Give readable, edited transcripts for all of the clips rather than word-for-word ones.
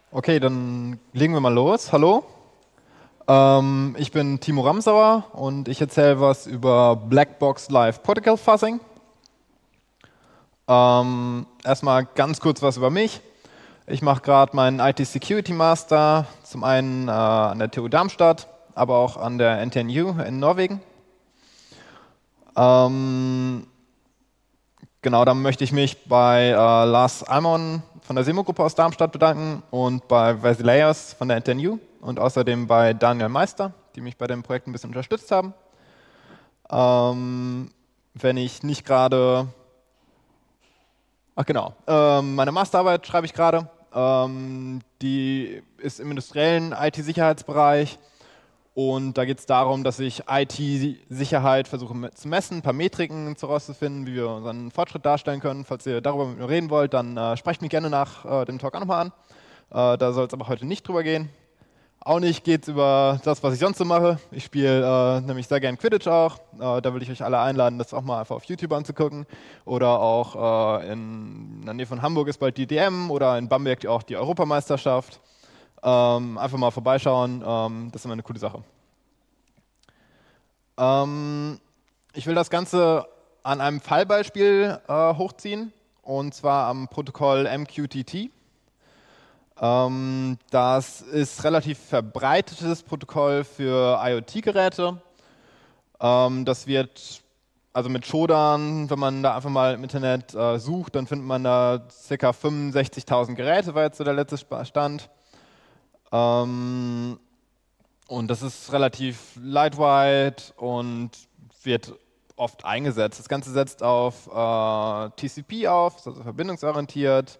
Okay, dann legen wir mal los. Hallo, ich bin Timo Ramsauer und ich erzähle was über Blackbox Live Protocol Fuzzing. Erstmal ganz kurz was über mich. Ich mache gerade meinen IT Security Master, zum einen an der TU Darmstadt, aber auch an der NTNU in Norwegen. Genau, dann möchte ich mich bei Lars Almon von der Semo-Gruppe aus Darmstadt bedanken und bei Vasileios von der NTNU und außerdem bei Daniel Meister, die mich bei dem Projekt ein bisschen unterstützt haben. Wenn ich nicht gerade, ach genau, meine Masterarbeit schreibe ich gerade. Die ist im industriellen IT-Sicherheitsbereich und da geht es darum, dass ich IT-Sicherheit versuche zu messen, ein paar Metriken herauszufinden, wie wir unseren Fortschritt darstellen können. Falls ihr darüber mit mir reden wollt, dann sprecht mich gerne nach dem Talk auch nochmal an. Da soll es aber heute nicht drüber gehen. Auch nicht geht es über das, was ich sonst so mache. Ich spiele nämlich sehr gern Quidditch auch. Da will ich euch alle einladen, das auch mal einfach auf YouTube anzugucken. Oder auch in der Nähe von Hamburg ist bald die DM oder in Bamberg auch die Europameisterschaft. Einfach mal vorbeischauen, das ist immer eine coole Sache. Ich will das Ganze an einem Fallbeispiel hochziehen, und zwar am Protokoll MQTT. Das ist relativ verbreitetes Protokoll für IoT-Geräte. Das wird, also mit Shodan, wenn man da einfach mal im Internet sucht, dann findet man da ca. 65.000 Geräte, war jetzt so der letzte Stand. Und das ist relativ lightweight und wird oft eingesetzt. Das Ganze setzt auf TCP auf, ist also verbindungsorientiert.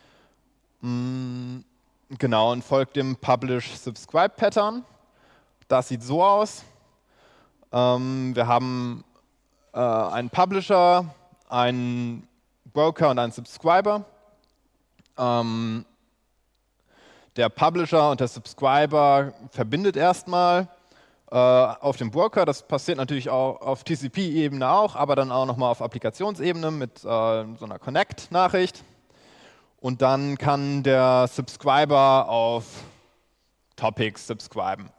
Genau, und folgt dem Publish-Subscribe-Pattern. Das sieht so aus. Wir haben einen Publisher, einen Broker und einen Subscriber. Der Publisher und der Subscriber verbindet erstmal auf dem Broker. Das passiert natürlich auch auf TCP-Ebene auch, aber dann auch nochmal auf Applikationsebene mit so einer Connect-Nachricht. Und dann kann der Subscriber auf Topics subscriben.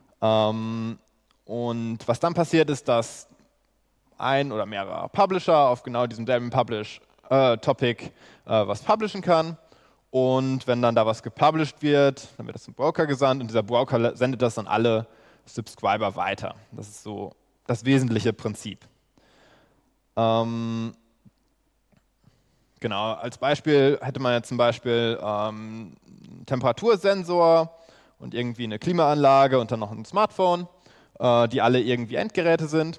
Und was dann passiert ist, dass ein oder mehrere Publisher auf genau diesem selben Topic was publishen kann. Und wenn dann da was gepublished wird, dann wird das zum Broker gesandt und dieser Broker sendet das an alle Subscriber weiter. Das ist so das wesentliche Prinzip. Genau, als Beispiel hätte man jetzt zum Beispiel einen Temperatursensor und irgendwie eine Klimaanlage und dann noch ein Smartphone, die alle irgendwie Endgeräte sind.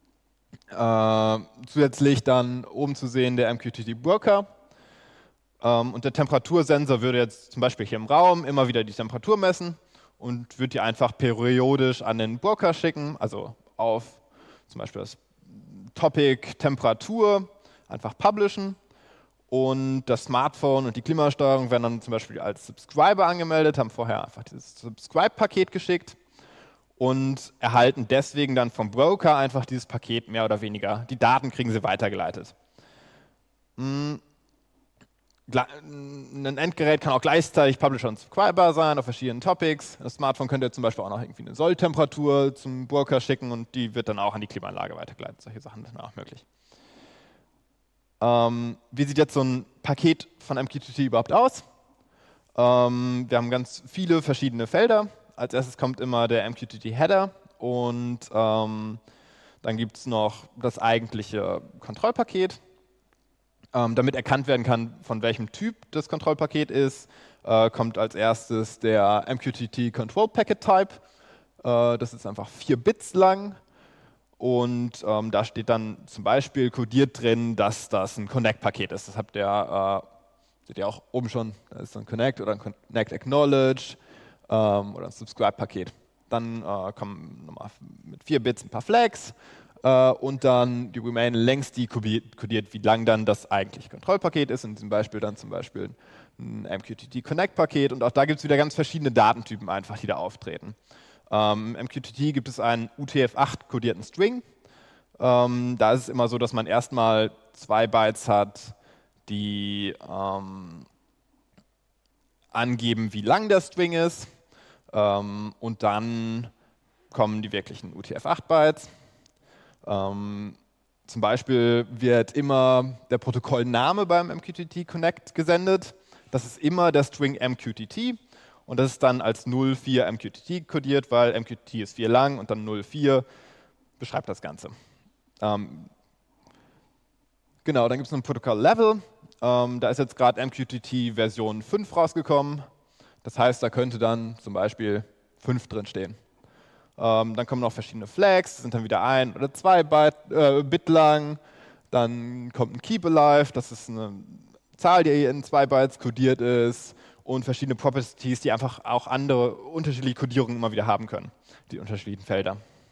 Zusätzlich dann oben zu sehen der MQTT-Broker. Und der Temperatursensor würde jetzt zum Beispiel hier im Raum immer wieder die Temperatur messen und würde die einfach periodisch an den Broker schicken, also auf zum Beispiel das Topic Temperatur einfach publishen. Und das Smartphone und die Klimasteuerung werden dann zum Beispiel als Subscriber angemeldet, haben vorher einfach dieses Subscribe-Paket geschickt und erhalten deswegen dann vom Broker einfach dieses Paket mehr oder weniger. Die Daten kriegen sie weitergeleitet. Ein Endgerät kann auch gleichzeitig Publisher und Subscriber sein auf verschiedenen Topics. Das Smartphone könnte zum Beispiel auch noch irgendwie eine Solltemperatur zum Broker schicken und die wird dann auch an die Klimaanlage weitergeleitet. Solche Sachen sind auch möglich. Wie sieht jetzt so ein Paket von MQTT überhaupt aus? Wir haben ganz viele verschiedene Felder. Als erstes kommt immer der MQTT-Header und dann gibt es noch das eigentliche Kontrollpaket. Damit erkannt werden kann, von welchem Typ das Kontrollpaket ist, kommt als erstes der MQTT Control Packet Type. Das ist einfach 4 Bits lang. Und da steht dann zum Beispiel kodiert drin, dass das ein Connect-Paket ist. Das seht ihr auch oben schon, da ist so ein Connect oder ein Connect Acknowledge oder ein Subscribe-Paket. Dann kommen nochmal mit 4 Bits ein paar Flags und dann die Remain längs die kodiert, wie lang dann das eigentliche Kontrollpaket ist. In diesem Beispiel dann zum Beispiel ein MQTT Connect-Paket und auch da gibt es wieder ganz verschiedene Datentypen einfach, die da auftreten. Im MQTT gibt es einen UTF-8 kodierten String. Da ist es immer so, dass man erstmal 2 Bytes hat, die angeben, wie lang der String ist. Und dann kommen die wirklichen UTF-8-Bytes. Zum Beispiel wird immer der Protokollname beim MQTT Connect gesendet. Das ist immer der String MQTT und das ist dann als 04 MQTT kodiert, weil MQTT ist 4 lang und dann 04 beschreibt das Ganze. Genau, dann gibt es ein Protokoll-Level. Da ist jetzt gerade MQTT Version 5 rausgekommen. Das heißt, da könnte dann zum Beispiel 5 drin stehen. Dann kommen noch verschiedene Flags, das sind dann wieder 1 oder 2 Bit lang. Dann kommt ein Keep Alive, das ist eine Zahl, die in 2 Bytes kodiert ist. Und verschiedene Properties, die einfach auch andere unterschiedliche Kodierungen immer wieder haben können, die unterschiedlichen Felder.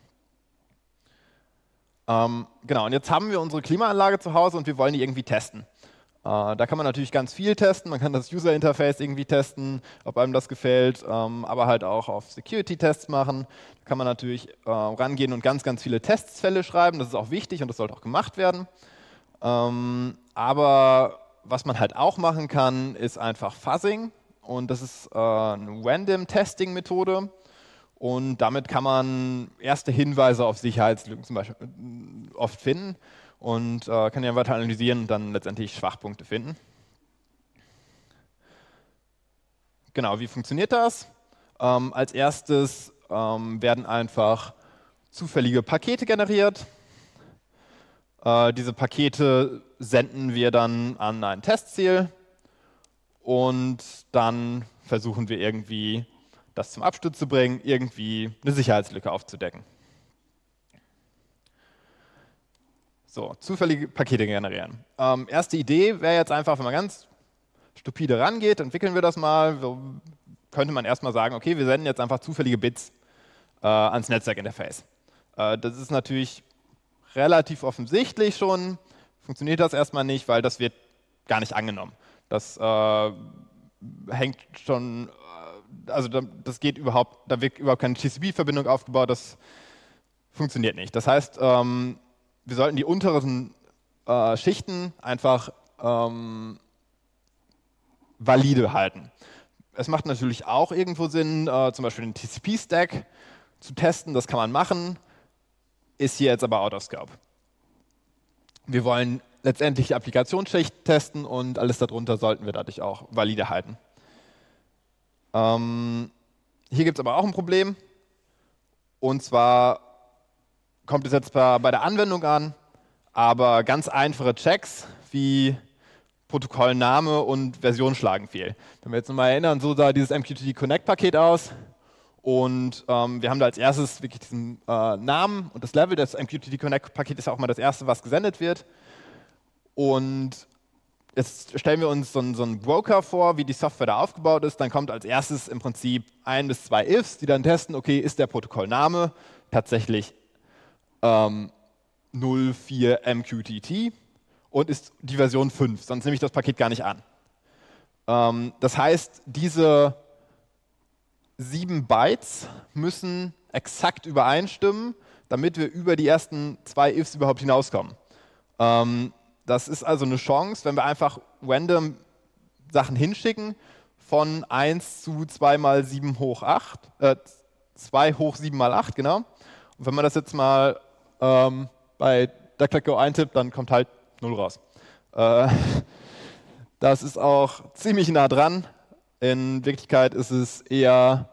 Genau, und jetzt haben wir unsere Klimaanlage zu Hause und wir wollen die irgendwie testen. Da kann man natürlich ganz viel testen, man kann das User-Interface irgendwie testen, ob einem das gefällt, aber halt auch auf Security-Tests machen. Da kann man natürlich rangehen und ganz, ganz viele Testfälle schreiben, das ist auch wichtig und das sollte auch gemacht werden. Aber was man halt auch machen kann, ist einfach Fuzzing und das ist eine Random-Testing-Methode. Und damit kann man erste Hinweise auf Sicherheitslücken zum Beispiel oft finden und kann die dann weiter analysieren und dann letztendlich Schwachpunkte finden. Genau, wie funktioniert das? Als erstes werden einfach zufällige Pakete generiert. Diese Pakete senden wir dann an ein Testziel und dann versuchen wir irgendwie das zum Absturz zu bringen, irgendwie eine Sicherheitslücke aufzudecken. So, zufällige Pakete generieren. Erste Idee wäre jetzt einfach, wenn man ganz stupide rangeht, entwickeln wir das mal, könnte man erstmal sagen, okay, wir senden jetzt einfach zufällige Bits ans Netzwerkinterface. Das ist natürlich relativ offensichtlich schon, funktioniert das erstmal nicht, weil das wird gar nicht angenommen. Das hängt schon, also das geht überhaupt, da wird überhaupt keine TCP-Verbindung aufgebaut, das funktioniert nicht. Das heißt, wir sollten die unteren Schichten einfach valide halten. Es macht natürlich auch irgendwo Sinn, zum Beispiel den TCP-Stack zu testen, das kann man machen, ist hier jetzt aber out of scope. Wir wollen letztendlich die Applikationsschicht testen und alles darunter sollten wir dadurch auch valide halten. Hier gibt es aber auch ein Problem, und zwar kommt es jetzt bei der Anwendung an, aber ganz einfache Checks wie Protokollname und Version schlagen fehl. Wenn wir jetzt nochmal erinnern, so sah dieses MQTT Connect Paket aus und wir haben da als erstes wirklich diesen Namen und das Level. Das MQTT Connect Paket ist ja auch mal das erste, was gesendet wird. Und jetzt stellen wir uns so einen Broker vor, wie die Software da aufgebaut ist. Dann kommt als erstes im Prinzip 1 bis 2 Ifs, die dann testen, okay, ist der Protokollname tatsächlich 04 MQTT und ist die Version 5, sonst nehme ich das Paket gar nicht an. Das heißt, diese 7 Bytes müssen exakt übereinstimmen, damit wir über die ersten 2 Ifs überhaupt hinauskommen. Das ist also eine Chance, wenn wir einfach random Sachen hinschicken von 1 zu 2 mal 7 hoch 8, 2 hoch 7 mal 8, genau. Und wenn man das jetzt mal bei DuckDuckGo eintippt, dann kommt halt 0 raus. Das ist auch ziemlich nah dran. In Wirklichkeit ist es eher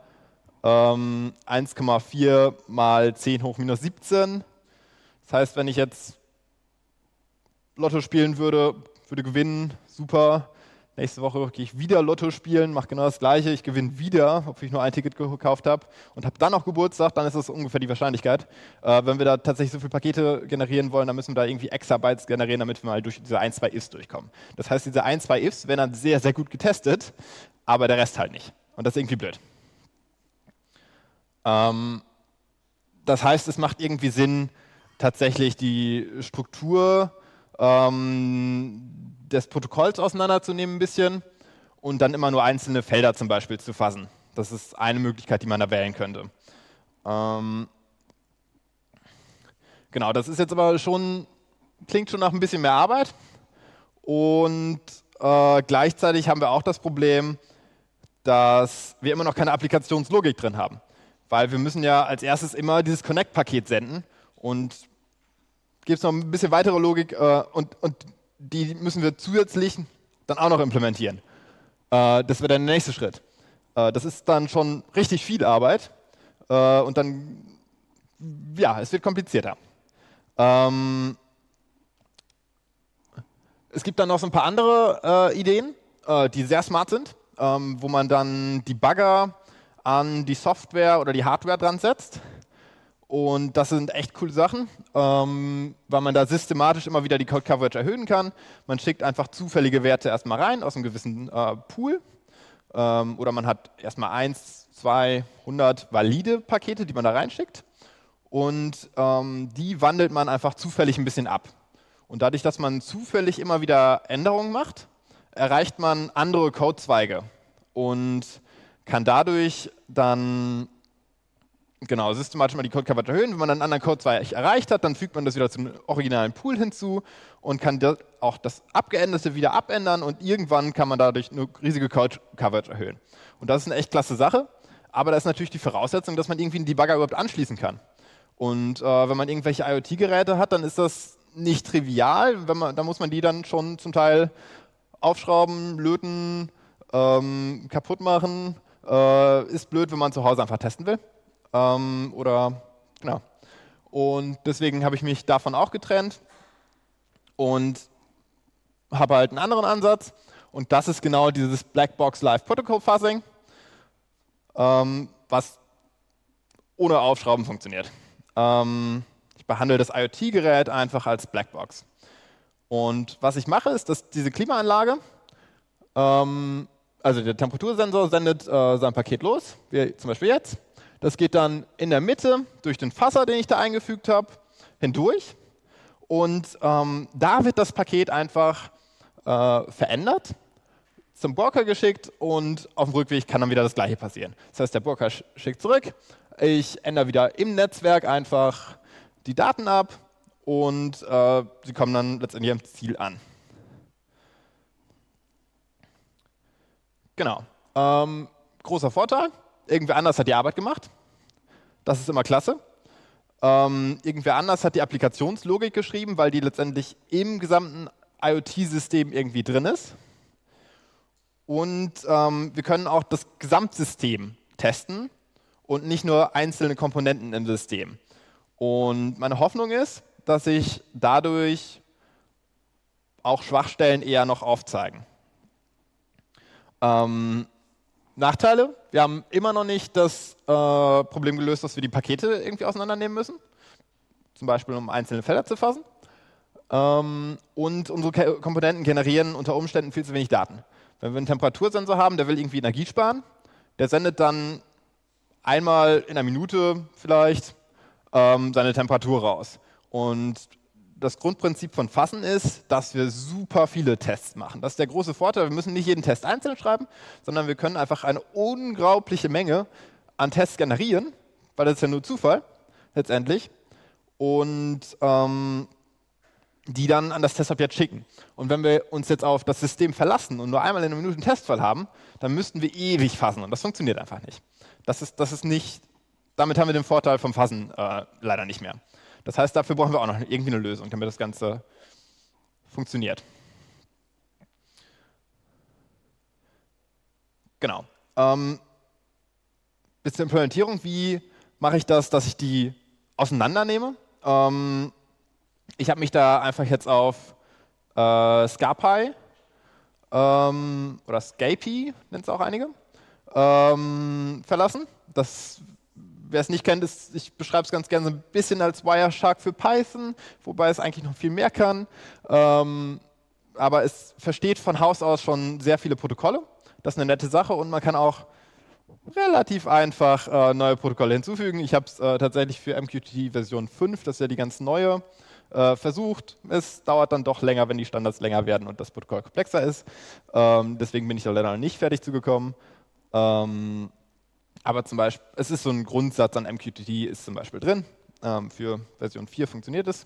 1,4 mal 10 hoch minus 17. Das heißt, wenn ich jetzt Lotto spielen würde gewinnen, super. Nächste Woche gehe ich wieder Lotto spielen, mache genau das Gleiche, ich gewinne wieder, obwohl ich nur ein Ticket gekauft habe und habe dann noch Geburtstag, dann ist das ungefähr die Wahrscheinlichkeit. Wenn wir da tatsächlich so viele Pakete generieren wollen, dann müssen wir da irgendwie Exabytes generieren, damit wir mal durch diese 1, 2 Ifs durchkommen. Das heißt, diese 1, 2 Ifs werden dann sehr, sehr gut getestet, aber der Rest halt nicht. Und das ist irgendwie blöd. Das heißt, es macht irgendwie Sinn, tatsächlich die Struktur des Protokolls auseinanderzunehmen ein bisschen und dann immer nur einzelne Felder zum Beispiel zu fuzzen. Das ist eine Möglichkeit, die man da wählen könnte. Genau, das ist jetzt aber schon, klingt schon nach ein bisschen mehr Arbeit und gleichzeitig haben wir auch das Problem, dass wir immer noch keine Applikationslogik drin haben. Weil wir müssen ja als erstes immer dieses Connect-Paket senden und gibt es noch ein bisschen weitere Logik und die müssen wir zusätzlich dann auch noch implementieren. Das wäre dann der nächste Schritt. Das ist dann schon richtig viel Arbeit und dann, ja, es wird komplizierter. Es gibt dann noch so ein paar andere Ideen, die sehr smart sind, wo man dann Debugger an die Software oder die Hardware dran setzt. Und das sind echt coole Sachen, weil man da systematisch immer wieder die Code Coverage erhöhen kann. Man schickt einfach zufällige Werte erstmal rein aus einem gewissen Pool. Oder man hat erstmal 1, 2, 100 valide Pakete, die man da reinschickt. Und die wandelt man einfach zufällig ein bisschen ab. Und dadurch, dass man zufällig immer wieder Änderungen macht, erreicht man andere Codezweige und kann dadurch dann genau systematisch mal die Code Coverage erhöhen. Wenn man einen anderen Codezweig erreicht hat, dann fügt man das wieder zum originalen Pool hinzu und kann auch das Abgeänderte wieder abändern und irgendwann kann man dadurch eine riesige Code Coverage erhöhen. Und das ist eine echt klasse Sache, aber da ist natürlich die Voraussetzung, dass man irgendwie einen Debugger überhaupt anschließen kann. Und wenn man irgendwelche IoT-Geräte hat, dann ist das nicht trivial. Da muss man die dann schon zum Teil aufschrauben, löten, kaputt machen. Ist blöd, wenn man zu Hause einfach testen will. Genau. Und deswegen habe ich mich davon auch getrennt und habe halt einen anderen Ansatz. Und das ist genau dieses Blackbox Live Protocol Fuzzing, was ohne Aufschrauben funktioniert. Ich behandle das IoT-Gerät einfach als Blackbox. Und was ich mache, ist, dass diese Klimaanlage, also der Temperatursensor sendet sein Paket los, wie zum Beispiel jetzt. Das geht dann in der Mitte durch den Fuzzer, den ich da eingefügt habe, hindurch. Und da wird das Paket einfach verändert, zum Broker geschickt und auf dem Rückweg kann dann wieder das Gleiche passieren. Das heißt, der Broker schickt zurück, ich ändere wieder im Netzwerk einfach die Daten ab und sie kommen dann letztendlich am Ziel an. Genau. Großer Vorteil, irgendwer anders hat die Arbeit gemacht. Das ist immer klasse. Irgendwer anders hat die Applikationslogik geschrieben, weil die letztendlich im gesamten IoT-System irgendwie drin ist. Und wir können auch das Gesamtsystem testen und nicht nur einzelne Komponenten im System. Und meine Hoffnung ist, dass sich dadurch auch Schwachstellen eher noch aufzeigen. Nachteile, wir haben immer noch nicht das Problem gelöst, dass wir die Pakete irgendwie auseinandernehmen müssen. Zum Beispiel, um einzelne Felder zu fassen. Und unsere Komponenten generieren unter Umständen viel zu wenig Daten. Wenn wir einen Temperatursensor haben, der will irgendwie Energie sparen, der sendet dann einmal in einer Minute vielleicht seine Temperatur raus. Und das Grundprinzip von Fassen ist, dass wir super viele Tests machen. Das ist der große Vorteil. Wir müssen nicht jeden Test einzeln schreiben, sondern wir können einfach eine unglaubliche Menge an Tests generieren, weil das ist ja nur Zufall letztendlich. Und die dann an das Testobjekt schicken. Und wenn wir uns jetzt auf das System verlassen und nur einmal in einer Minute einen Testfall haben, dann müssten wir ewig fassen und das funktioniert einfach nicht. Das ist nicht, damit haben wir den Vorteil vom Fassen leider nicht mehr. Das heißt, dafür brauchen wir auch noch irgendwie eine Lösung, damit das Ganze funktioniert. Genau. Bis zur Implementierung, wie mache ich das, dass ich die auseinandernehme? Ich habe mich da einfach jetzt auf Scapy oder Scapy, nennt es auch einige, verlassen. Wer es nicht kennt, ich beschreibe es ganz gerne so ein bisschen als Wireshark für Python, wobei es eigentlich noch viel mehr kann. Aber es versteht von Haus aus schon sehr viele Protokolle. Das ist eine nette Sache und man kann auch relativ einfach neue Protokolle hinzufügen. Ich habe es tatsächlich für MQTT Version 5, das ist ja die ganz neue, versucht. Es dauert dann doch länger, wenn die Standards länger werden und das Protokoll komplexer ist. Deswegen bin ich da leider noch nicht fertig zugekommen. Aber zum Beispiel, es ist so ein Grundsatz an MQTT ist zum Beispiel drin. Für Version 4 funktioniert es.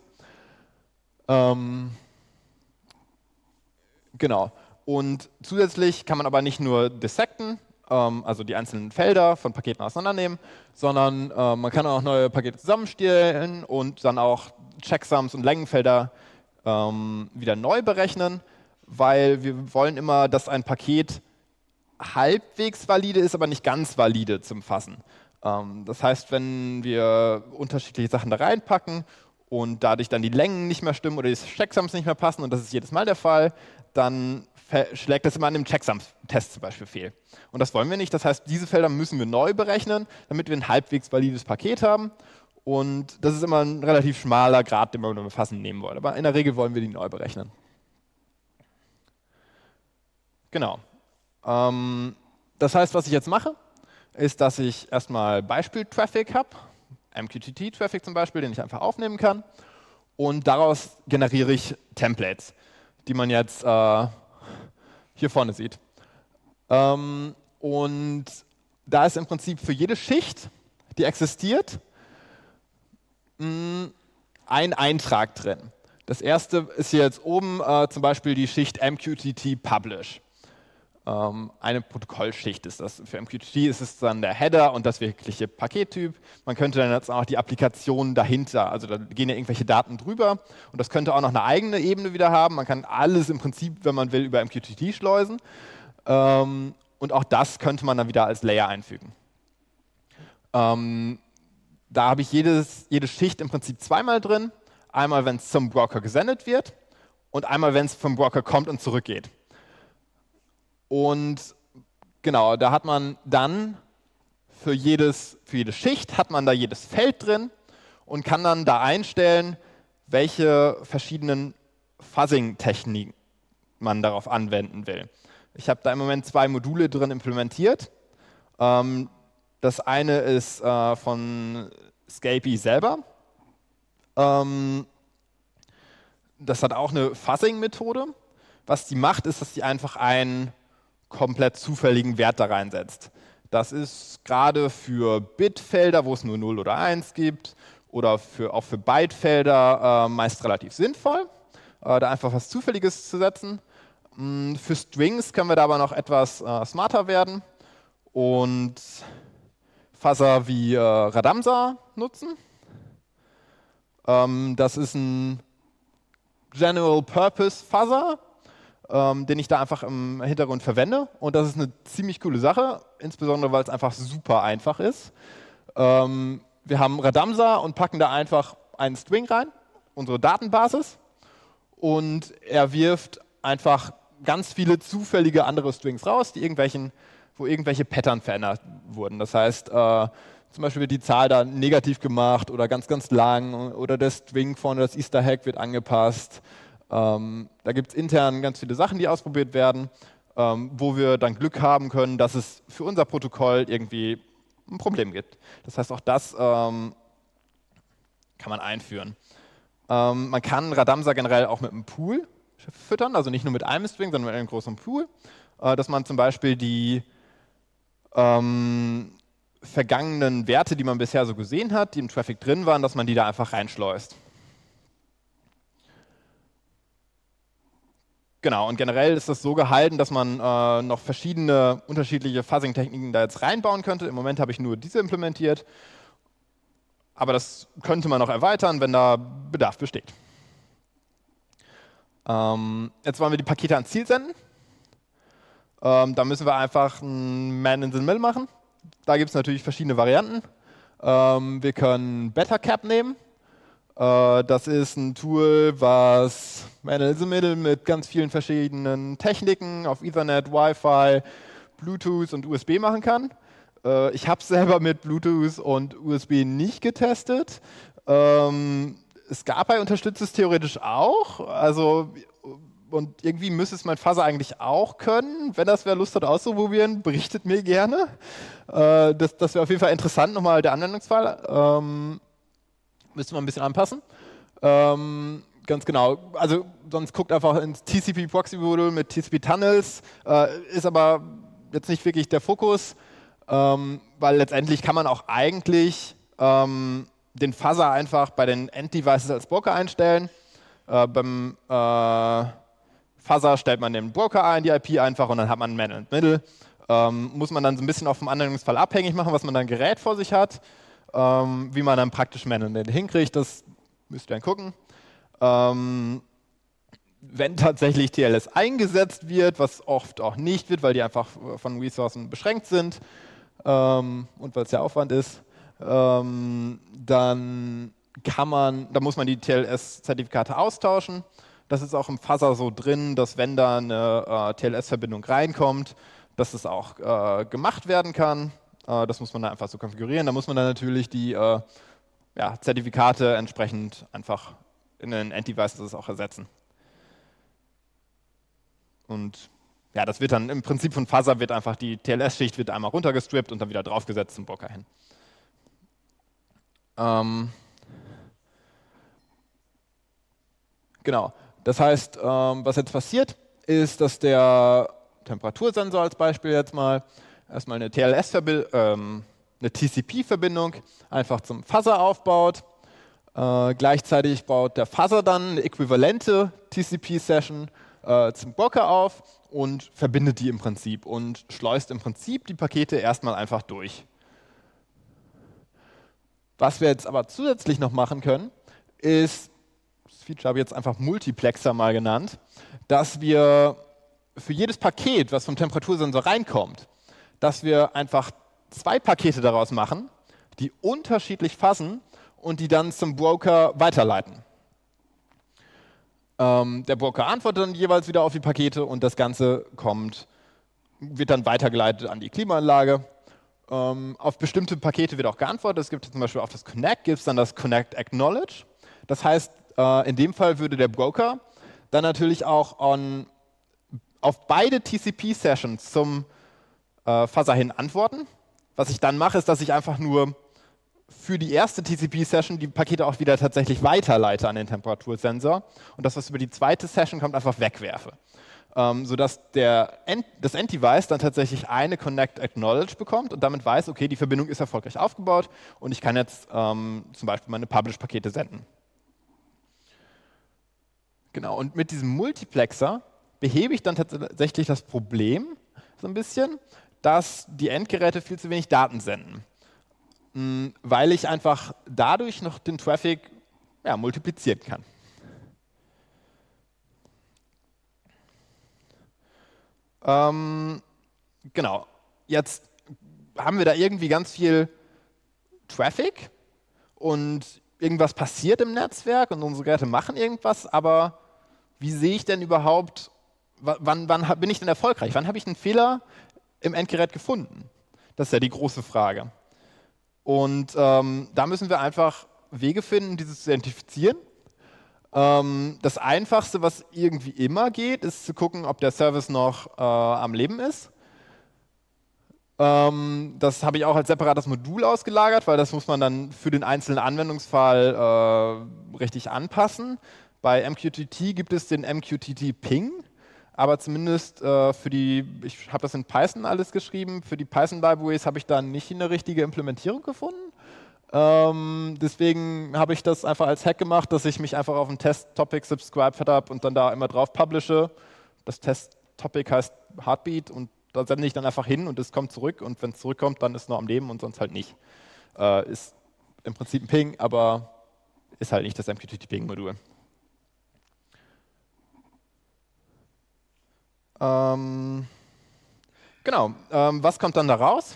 Genau. Und zusätzlich kann man aber nicht nur dissecten, also die einzelnen Felder von Paketen auseinandernehmen, sondern man kann auch neue Pakete zusammenstellen und dann auch Checksums und Längenfelder wieder neu berechnen, weil wir wollen immer, dass ein Paket halbwegs valide ist, aber nicht ganz valide zum Fassen. Das heißt, wenn wir unterschiedliche Sachen da reinpacken und dadurch dann die Längen nicht mehr stimmen oder die Checksums nicht mehr passen, und das ist jedes Mal der Fall, dann schlägt das immer an dem Checksum-Test zum Beispiel fehl. Und das wollen wir nicht. Das heißt, diese Felder müssen wir neu berechnen, damit wir ein halbwegs valides Paket haben. Und das ist immer ein relativ schmaler Grad, den wir beim Fassen nehmen wollen. Aber in der Regel wollen wir die neu berechnen. Genau. Das heißt, was ich jetzt mache, ist, dass ich erstmal Beispiel-Traffic habe, MQTT-Traffic zum Beispiel, den ich einfach aufnehmen kann. Und daraus generiere ich Templates, die man jetzt hier vorne sieht. Und da ist im Prinzip für jede Schicht, die existiert, ein Eintrag drin. Das erste ist hier jetzt oben zum Beispiel die Schicht MQTT Publish. Eine Protokollschicht ist das. Für MQTT ist es dann der Header und das wirkliche Pakettyp. Man könnte dann jetzt auch die Applikation dahinter, also da gehen ja irgendwelche Daten drüber und das könnte auch noch eine eigene Ebene wieder haben. Man kann alles im Prinzip, wenn man will, über MQTT schleusen. Und auch das könnte man dann wieder als Layer einfügen. Da habe ich jede Schicht im Prinzip zweimal drin. Einmal, wenn es zum Broker gesendet wird und einmal, wenn es vom Broker kommt und zurückgeht. Und genau, da hat man dann für jede Schicht hat man da jedes Feld drin und kann dann da einstellen, welche verschiedenen Fuzzing-Techniken man darauf anwenden will. Ich habe da im Moment 2 Module drin implementiert. Das eine ist von Scapy selber. Das hat auch eine Fuzzing-Methode. Was die macht, ist, dass die einfach einen komplett zufälligen Wert da reinsetzt. Das ist gerade für Bitfelder, wo es nur 0 oder 1 gibt, oder auch für Bytefelder meist relativ sinnvoll, da einfach was Zufälliges zu setzen. Für Strings können wir da aber noch etwas smarter werden und Fuzzer wie Radamsa nutzen. Das ist ein General Purpose Fuzzer, den ich da einfach im Hintergrund verwende. Und das ist eine ziemlich coole Sache, insbesondere weil es einfach super einfach ist. Wir haben Radamsa und packen da einfach einen String rein, unsere Datenbasis, und er wirft einfach ganz viele zufällige andere Strings raus, wo irgendwelche Pattern verändert wurden. Das heißt, zum Beispiel wird die Zahl da negativ gemacht oder ganz, ganz lang oder der String vorne, das Easter Egg wird angepasst. Da gibt es intern ganz viele Sachen, die ausprobiert werden, wo wir dann Glück haben können, dass es für unser Protokoll irgendwie ein Problem gibt. Das heißt, auch das kann man einführen. Man kann Radamsa generell auch mit einem Pool füttern, also nicht nur mit einem String, sondern mit einem großen Pool, dass man zum Beispiel die vergangenen Werte, die man bisher so gesehen hat, die im Traffic drin waren, dass man die da einfach reinschleust. Genau, und generell ist das so gehalten, dass man noch verschiedene unterschiedliche Fuzzing-Techniken da jetzt reinbauen könnte. Im Moment habe ich nur diese implementiert, aber das könnte man noch erweitern, wenn da Bedarf besteht. Jetzt wollen wir die Pakete ans Ziel senden. Da müssen wir einfach ein Man-in-the-Middle machen. Da gibt es natürlich verschiedene Varianten. Wir können BetterCap nehmen. Das ist ein Tool, was Man-in-the-Middle mit ganz vielen verschiedenen Techniken auf Ethernet, Wi-Fi, Bluetooth und USB machen kann. Ich habe es selber mit Bluetooth und USB nicht getestet. Scarpy unterstützt es theoretisch auch. Und irgendwie müsste es mein Fuzzer eigentlich auch können. Wenn das wer Lust hat auszuprobieren, berichtet mir gerne. Das wäre auf jeden Fall interessant, nochmal der Anwendungsfall. Müsste man ein bisschen anpassen. Ganz genau. Also sonst guckt einfach ins TCP-Proxy-Modul mit TCP-Tunnels. Ist aber jetzt nicht wirklich der Fokus, weil letztendlich kann man auch eigentlich den Fuzzer einfach bei den End-Devices als Broker einstellen. Beim Fuzzer stellt man den Broker ein, die IP einfach, und dann hat man Man-in-the-Middle. muss man dann so ein bisschen auch vom Anwendungsfall abhängig machen, was man dann Gerät vor sich hat. Wie man dann praktisch manuell hinkriegt, das müsst ihr dann gucken. Wenn tatsächlich TLS eingesetzt wird, was oft auch nicht wird, weil die einfach von Ressourcen beschränkt sind und weil es ja Aufwand ist, dann muss man die TLS-Zertifikate austauschen. Das ist auch im Fuzzer so drin, dass wenn da eine TLS-Verbindung reinkommt, dass es auch gemacht werden kann. Das muss man dann einfach so konfigurieren. Da muss man dann natürlich die Zertifikate entsprechend einfach in ein End-Device das auch ersetzen. Und ja, das wird dann im Prinzip von Fuzzer wird einfach die TLS-Schicht wird einmal runtergestrippt und dann wieder draufgesetzt zum Broker hin. Genau. Das heißt, was jetzt passiert, ist, dass der Temperatursensor als Beispiel jetzt mal erstmal eine eine TCP-Verbindung einfach zum Fuzzer aufbaut. Gleichzeitig baut der Fuzzer dann eine äquivalente TCP-Session zum Broker auf und verbindet die im Prinzip und schleust im Prinzip die Pakete erstmal einfach durch. Was wir jetzt aber zusätzlich noch machen können, ist, das Feature habe ich jetzt einfach Multiplexer mal genannt, dass wir für jedes Paket, was vom Temperatursensor reinkommt, dass wir einfach 2 Pakete daraus machen, die unterschiedlich fassen und die dann zum Broker weiterleiten. Der Broker antwortet dann jeweils wieder auf die Pakete und das Ganze wird dann weitergeleitet an die Klimaanlage. Auf bestimmte Pakete wird auch geantwortet. Es gibt zum Beispiel auf das Connect, gibt es dann das Connect Acknowledge. Das heißt, in dem Fall würde der Broker dann natürlich auch auf beide TCP-Sessions zum Fuzzer hin antworten. Was ich dann mache, ist, dass ich einfach nur für die erste TCP-Session die Pakete auch wieder tatsächlich weiterleite an den Temperatursensor und das, was über die zweite Session kommt, einfach wegwerfe. Sodass das End-Device dann tatsächlich eine Connect Acknowledge bekommt und damit weiß, okay, die Verbindung ist erfolgreich aufgebaut und ich kann jetzt zum Beispiel meine Publish-Pakete senden. Genau, und mit diesem Multiplexer behebe ich dann tatsächlich das Problem so ein bisschen, dass die Endgeräte viel zu wenig Daten senden, weil ich einfach dadurch noch den Traffic multiplizieren kann. Genau, jetzt haben wir da irgendwie ganz viel Traffic und irgendwas passiert im Netzwerk und unsere Geräte machen irgendwas, aber wie sehe ich denn überhaupt, wann bin ich denn erfolgreich? Wann habe ich einen Fehler im Endgerät gefunden? Das ist ja die große Frage. Und da müssen wir einfach Wege finden, dieses zu identifizieren. Das Einfachste, was irgendwie immer geht, ist zu gucken, ob der Service noch am Leben ist. Das habe ich auch als separates Modul ausgelagert, weil das muss man dann für den einzelnen Anwendungsfall richtig anpassen. Bei MQTT gibt es den MQTT-Ping, aber zumindest ich habe das in Python alles geschrieben, für die Python-Libraries habe ich da nicht eine richtige Implementierung gefunden. Deswegen habe ich das einfach als Hack gemacht, dass ich mich einfach auf ein Test-Topic subscribed habe und dann da immer drauf publishe. Das Test-Topic heißt Heartbeat und da sende ich dann einfach hin und es kommt zurück und wenn es zurückkommt, dann ist es noch am Leben und sonst halt nicht. Ist im Prinzip ein Ping, aber ist halt nicht das MQTT-Ping-Modul. Genau, was kommt dann da raus?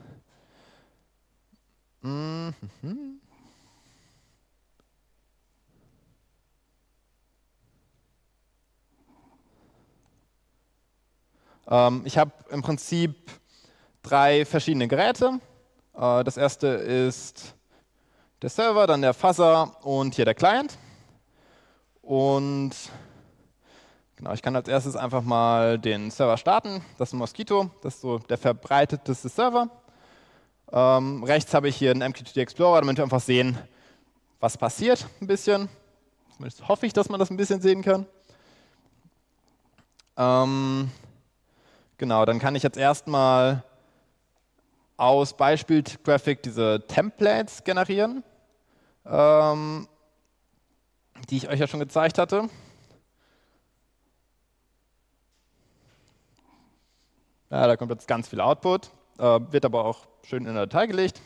Ich habe im Prinzip 3 verschiedene Geräte. Das erste ist der Server, dann der Fuzzer und hier der Client. Und genau, ich kann als erstes einfach mal den Server starten. Das ist ein Moskito, das ist so der verbreiteteste Server. Rechts habe ich hier einen MQTT Explorer, damit wir einfach sehen, was passiert ein bisschen. Zumindest hoffe ich, dass man das ein bisschen sehen kann. Genau, dann kann ich jetzt erstmal aus Beispiel-Graphic diese Templates generieren, die ich euch ja schon gezeigt hatte. Ja, da kommt jetzt ganz viel Output, wird aber auch schön in eine Datei gelegt.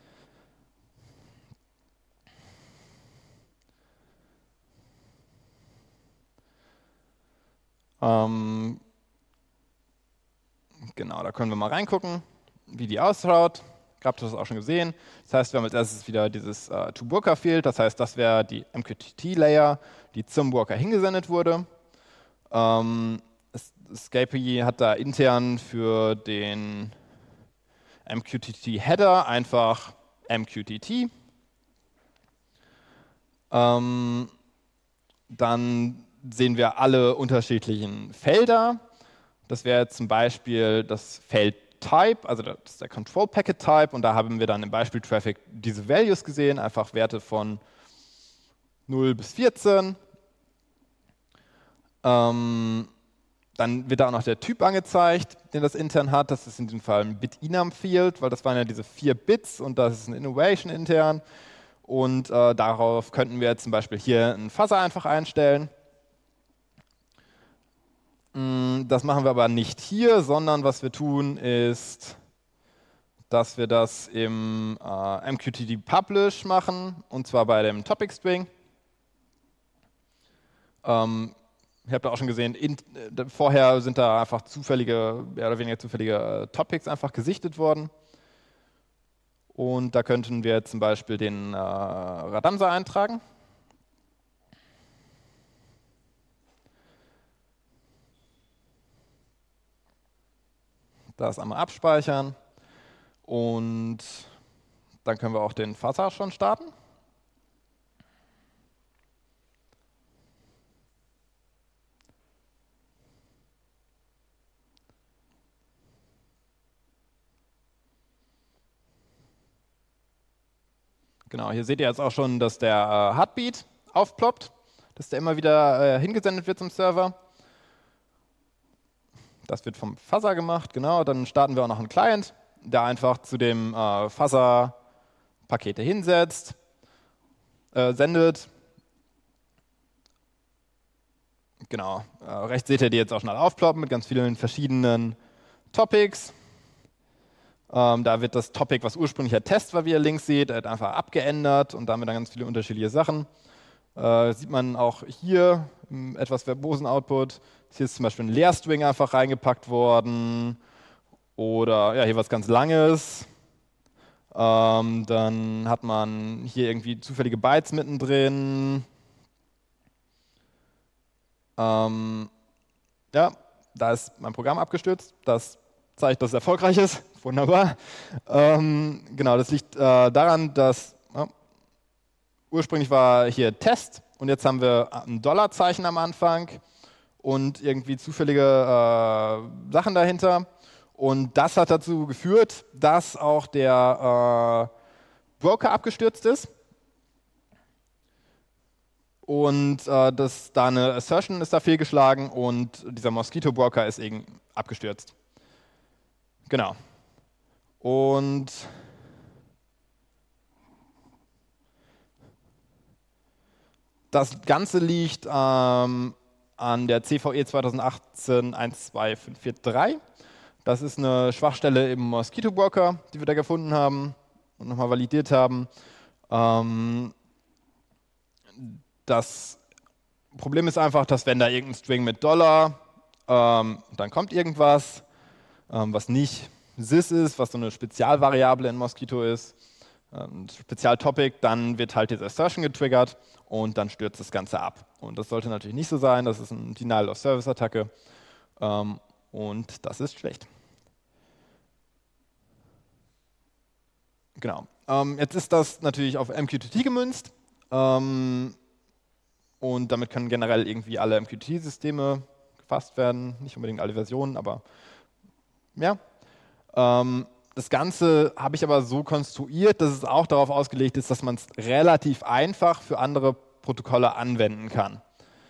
Genau, da können wir mal reingucken, wie die ausschaut. Habt ihr das auch schon gesehen? Das heißt, wir haben als erstes wieder dieses To-Worker-Field, das heißt, das wäre die MQTT-Layer, die zum Worker hingesendet wurde. Scapy hat da intern für den MQTT-Header einfach MQTT. Dann sehen wir alle unterschiedlichen Felder. Das wäre zum Beispiel das Feld Type, also das ist der Control Packet Type, und da haben wir dann im Beispiel Traffic diese Values gesehen, einfach Werte von 0 bis 14. Dann wird da auch noch der Typ angezeigt, den das intern hat. Das ist in diesem Fall ein Bit-Enum-Field, weil das waren ja diese 4 Bits und das ist ein Innovation intern. Und darauf könnten wir zum Beispiel hier einen Fuzzer einfach einstellen. Das machen wir aber nicht hier, sondern was wir tun ist, dass wir das im MQTT Publish machen, und zwar bei dem Topic String. Ihr habt auch schon gesehen, vorher sind da einfach zufällige, mehr oder weniger zufällige Topics einfach gesichtet worden. Und da könnten wir zum Beispiel den Radamsa eintragen. Das einmal abspeichern. Und dann können wir auch den Fuzzer schon starten. Genau, hier seht ihr jetzt auch schon, dass der Heartbeat aufploppt, dass der immer wieder hingesendet wird zum Server. Das wird vom Fuzzer gemacht, genau. Dann starten wir auch noch einen Client, der einfach zu dem Fuzzer Pakete hinsetzt, sendet. Genau, rechts seht ihr die jetzt auch schon alle aufploppen mit ganz vielen verschiedenen Topics. Da wird das Topic, was ursprünglich der Test war, wie ihr links seht, einfach abgeändert und damit dann ganz viele unterschiedliche Sachen. Sieht man auch hier im etwas verbosen Output. Hier ist zum Beispiel ein Leerstring einfach reingepackt worden oder ja, hier was ganz Langes. Dann hat man hier irgendwie zufällige Bytes mittendrin. Ja, da ist mein Programm abgestürzt. Das zeigt, dass es erfolgreich ist. Wunderbar. Genau, das liegt daran, dass ursprünglich war hier Test und jetzt haben wir ein Dollarzeichen am Anfang und irgendwie zufällige Sachen dahinter. Und das hat dazu geführt, dass auch der Broker abgestürzt ist. Und da eine Assertion ist da fehlgeschlagen und dieser Mosquito-Broker ist eben abgestürzt. Genau. Und das Ganze liegt an der CVE 2018-12543. Das ist eine Schwachstelle im Mosquito-Broker, die wir da gefunden haben und nochmal validiert haben. Das Problem ist einfach, dass wenn da irgendein String mit Dollar, dann kommt irgendwas, was nicht sys ist, was so eine Spezialvariable in Mosquito ist, ein Spezialtopic, dann wird halt diese Assertion getriggert und dann stürzt das Ganze ab. Und das sollte natürlich nicht so sein, das ist eine Denial-of-Service-Attacke und das ist schlecht. Genau. Jetzt ist das natürlich auf MQTT gemünzt. Und damit können generell irgendwie alle MQTT-Systeme gefasst werden. Nicht unbedingt alle Versionen, aber ja. Das Ganze habe ich aber so konstruiert, dass es auch darauf ausgelegt ist, dass man es relativ einfach für andere Protokolle anwenden kann.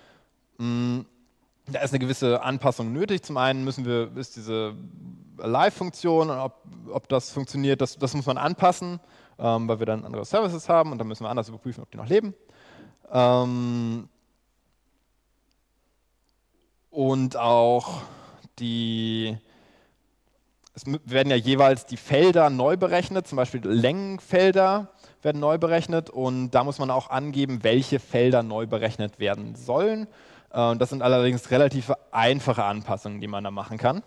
Da ist eine gewisse Anpassung nötig. Zum einen ist diese Live-Funktion, ob das funktioniert, das muss man anpassen, weil wir dann andere Services haben und dann müssen wir anders überprüfen, ob die noch leben. Und auch die werden ja jeweils die Felder neu berechnet, zum Beispiel Längenfelder werden neu berechnet und da muss man auch angeben, welche Felder neu berechnet werden sollen. Das sind allerdings relativ einfache Anpassungen, die man da machen kann.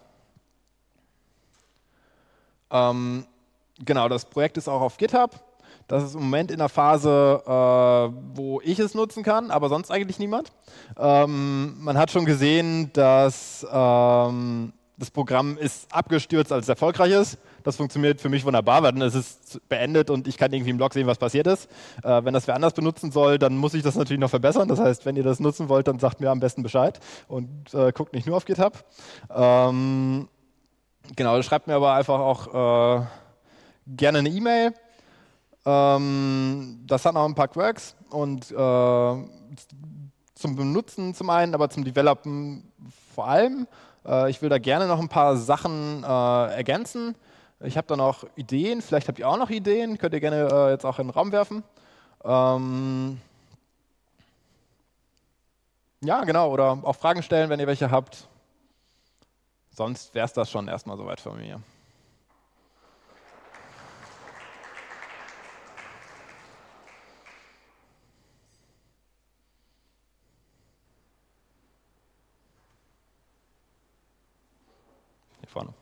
Genau, das Projekt ist auch auf GitHub. Das ist im Moment in der Phase, wo ich es nutzen kann, aber sonst eigentlich niemand. Man hat schon gesehen, dass das Programm ist abgestürzt, als es erfolgreich ist. Das funktioniert für mich wunderbar, weil dann ist es beendet und ich kann irgendwie im Log sehen, was passiert ist. Wenn das wer anders benutzen soll, dann muss ich das natürlich noch verbessern. Das heißt, wenn ihr das nutzen wollt, dann sagt mir am besten Bescheid und guckt nicht nur auf GitHub. Genau, schreibt mir aber einfach auch gerne eine E-Mail. Das hat noch ein paar Quirks und zum Benutzen zum einen, aber zum Developen vor allem. Ich will da gerne noch ein paar Sachen ergänzen. Ich habe da noch Ideen, vielleicht habt ihr auch noch Ideen, könnt ihr gerne jetzt auch in den Raum werfen. Ja, genau, oder auch Fragen stellen, wenn ihr welche habt. Sonst wäre es das schon erstmal soweit von mir. Hier vorne.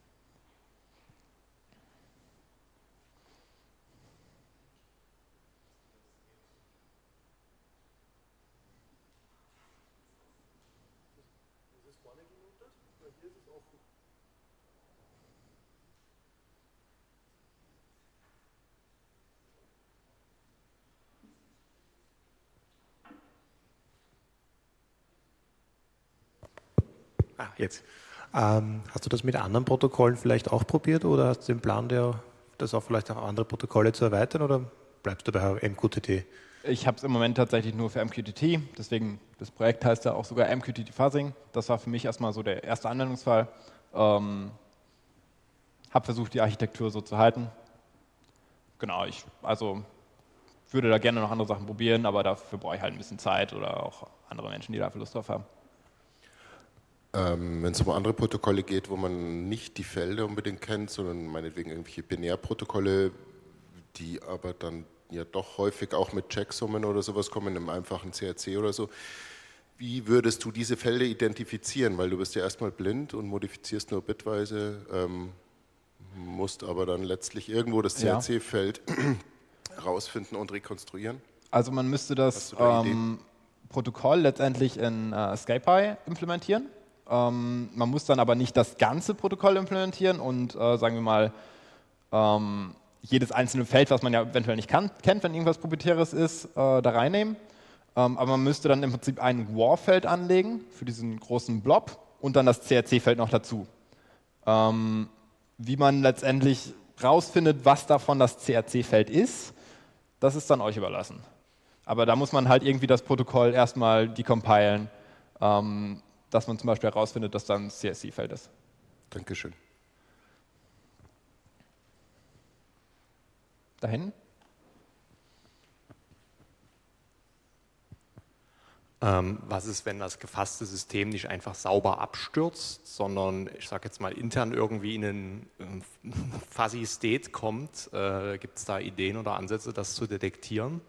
Jetzt. Hast du das mit anderen Protokollen vielleicht auch probiert oder hast du den Plan, das auch vielleicht auf andere Protokolle zu erweitern oder bleibst du bei MQTT? Ich habe es im Moment tatsächlich nur für MQTT, deswegen das Projekt heißt ja auch sogar MQTT Fuzzing. Das war für mich erstmal so der erste Anwendungsfall. Habe versucht, die Architektur so zu halten. Genau, ich würde da gerne noch andere Sachen probieren, aber dafür brauche ich halt ein bisschen Zeit oder auch andere Menschen, die dafür Lust drauf haben. Wenn es um andere Protokolle geht, wo man nicht die Felder unbedingt kennt, sondern meinetwegen irgendwelche Binärprotokolle, die aber dann ja doch häufig auch mit Checksummen oder sowas kommen, im einfachen CRC oder so. Wie würdest du diese Felder identifizieren? Weil du bist ja erstmal blind und modifizierst nur bitweise, musst aber dann letztlich irgendwo das CRC-Feld rausfinden und rekonstruieren. Also man müsste das Protokoll letztendlich in SciPy implementieren. Man muss dann aber nicht das ganze Protokoll implementieren und sagen wir mal jedes einzelne Feld, was man ja eventuell nicht kennt, wenn irgendwas Proprietäres ist, da reinnehmen. Aber man müsste dann im Prinzip ein WAR-Feld anlegen für diesen großen Blob und dann das CRC-Feld noch dazu. Wie man letztendlich rausfindet, was davon das CRC-Feld ist, das ist dann euch überlassen. Aber da muss man halt irgendwie das Protokoll erstmal decompilen, dass man zum Beispiel herausfindet, dass da ein CSC-Feld ist. Dankeschön. Dahin? Was ist, wenn das gefasste System nicht einfach sauber abstürzt, sondern, ich sage jetzt mal, intern irgendwie in einen fuzzy State kommt? Gibt es da Ideen oder Ansätze, das zu detektieren?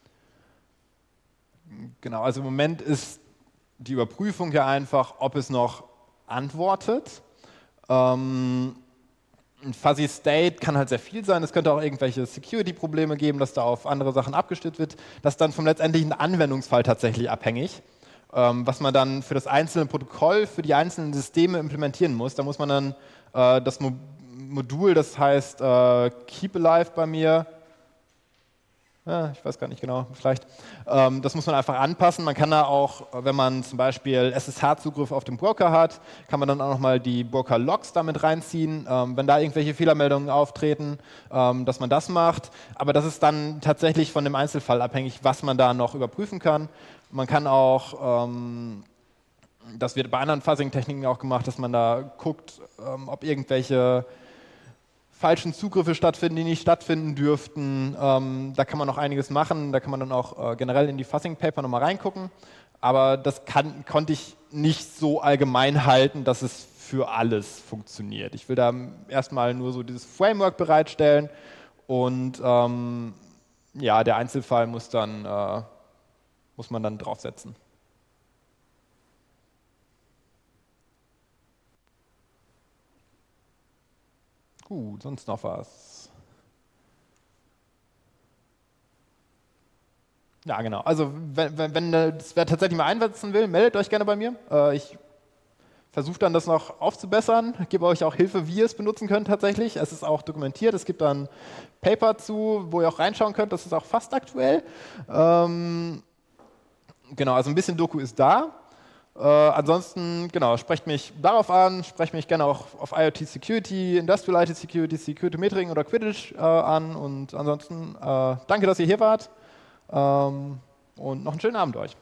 Genau, also im Moment ist die Überprüfung ja einfach, ob es noch antwortet. Ein Fuzzy State kann halt sehr viel sein. Es könnte auch irgendwelche Security-Probleme geben, dass da auf andere Sachen abgestimmt wird. Das ist dann vom letztendlichen Anwendungsfall tatsächlich abhängig, was man dann für das einzelne Protokoll, für die einzelnen Systeme implementieren muss. Da muss man dann das Modul, das heißt Keep Alive bei mir, ich weiß gar nicht genau, vielleicht. Das muss man einfach anpassen. Man kann da auch, wenn man zum Beispiel SSH-Zugriff auf den Broker hat, kann man dann auch nochmal die Broker-Logs damit reinziehen, wenn da irgendwelche Fehlermeldungen auftreten, dass man das macht. Aber das ist dann tatsächlich von dem Einzelfall abhängig, was man da noch überprüfen kann. Man kann auch, das wird bei anderen Fuzzing-Techniken auch gemacht, dass man da guckt, ob irgendwelche falschen Zugriffe stattfinden, die nicht stattfinden dürften. Da kann man noch einiges machen. Da kann man dann auch generell in die Fuzzing-Paper nochmal reingucken. Aber das konnte ich nicht so allgemein halten, dass es für alles funktioniert. Ich will da erstmal nur so dieses Framework bereitstellen und ja, der Einzelfall muss man dann draufsetzen. Gut, sonst noch was? Ja, genau. Also wenn das wer tatsächlich mal einsetzen will, meldet euch gerne bei mir. Ich versuche dann das noch aufzubessern, gebe euch auch Hilfe, wie ihr es benutzen könnt tatsächlich. Es ist auch dokumentiert, es gibt dann Paper zu, wo ihr auch reinschauen könnt, das ist auch fast aktuell. Genau, also ein bisschen Doku ist da. Ansonsten, genau, sprecht mich darauf an, sprecht mich gerne auch auf IoT Security, Industrial IT Security, Security Metering oder Quidditch an und ansonsten danke, dass ihr hier wart und noch einen schönen Abend euch.